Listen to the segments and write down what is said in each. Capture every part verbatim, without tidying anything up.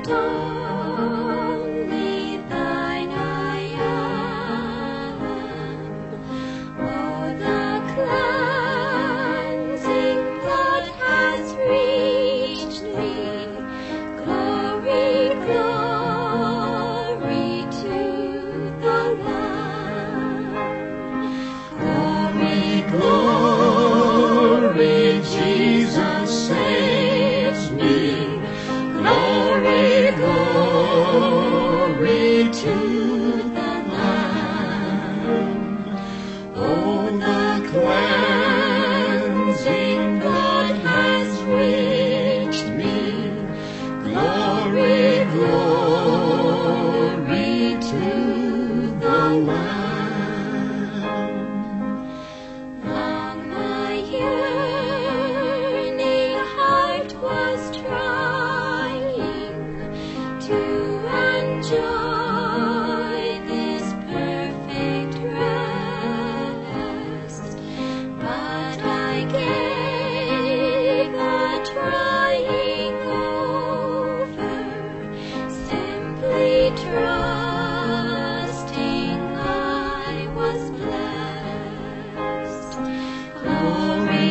only thine I am. Oh, the cleansing blood has reached me. Glory, glory to the Lamb. Glory, Glory, Jesus saves me. Glory, glory to the Lamb. Oh, the cleansing blood has reached me. Glory, glory to the Lamb. Long my yearning heart was trying to enjoy this perfect rest, but I gave a trying over, simply trusting I was blessed. Glory,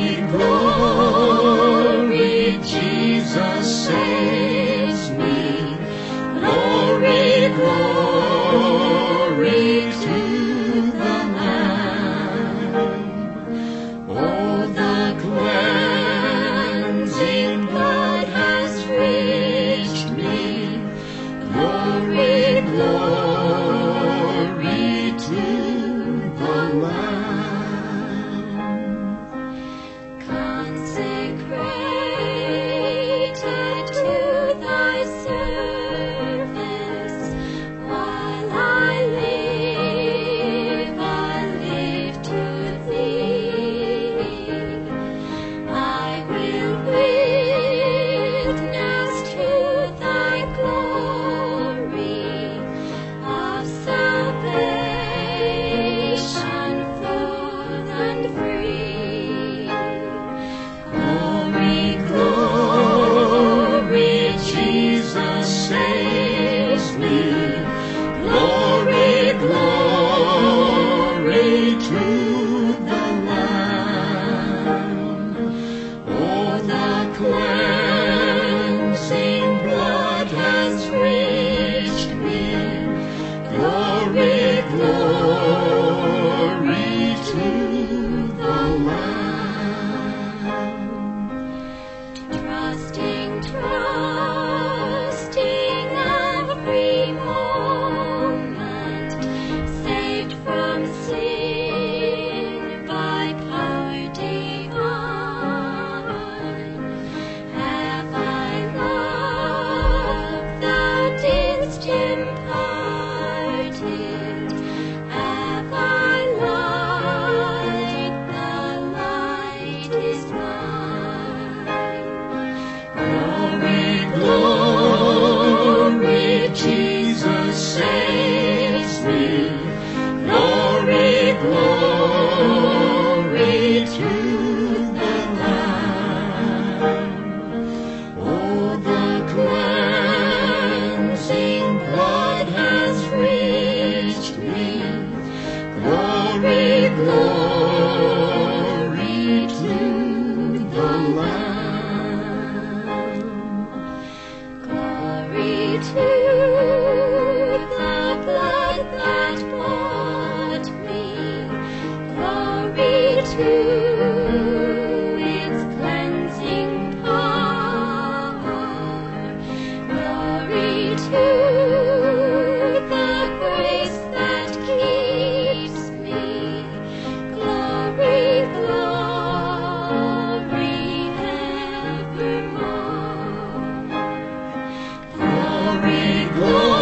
glory, Jesus saves me. Glory, glory to the Lamb. Oh, the cleansing blood has reached me. Glory, glory to the Lamb. Consecrated to thy service, while I live, I live to thee. I will witness to thy glory of salvation full and free. Glory, glory, Jesus saves me. Glory, glory to the Lamb. Oh, the cleansing blood has reached me. Glory, glory to the Lamb. Trusting, trusting every moment, saved from sin by power divine. Have I loved thou didst imparted? Have I light, the light is mine. Glory, glory, Jesus saves me. Glory, glory to the Lamb. Oh, the cleansing blood has reached me. Glory, glory to the Lamb. Glory to the blood that bought me. Glory to its cleansing power. Glory to the grace that keeps me. Glory, glory evermore. Glory, glory.